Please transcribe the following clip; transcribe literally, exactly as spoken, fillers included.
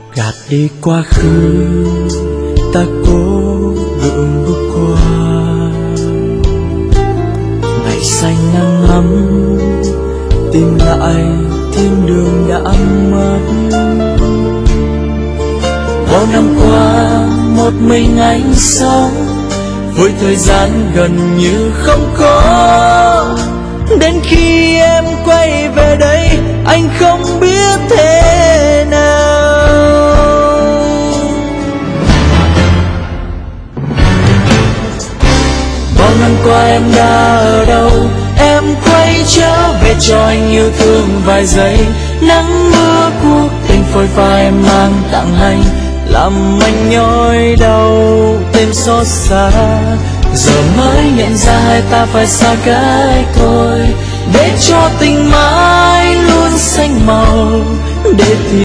Gạt đi quá khứ, ta cố gượng bước qua ngày xanh nắng ấm, tìm lại thiên đường đã mất. Bao năm qua một mình anh sống, với thời gian gần như không có. Đến khi em quay về đây, anh không biết thế nào. Bao năm qua em đã ở đâu? Em quay trở về cho anh yêu thương vài giây. Nắng mưa cuộc tình phôi pha em mang tặng anh, làm anh nhói đau thêm xót xa. Giờ mới nhận ra hai ta phải xa cách thôi, để cho tình mãi luôn xanh màu, để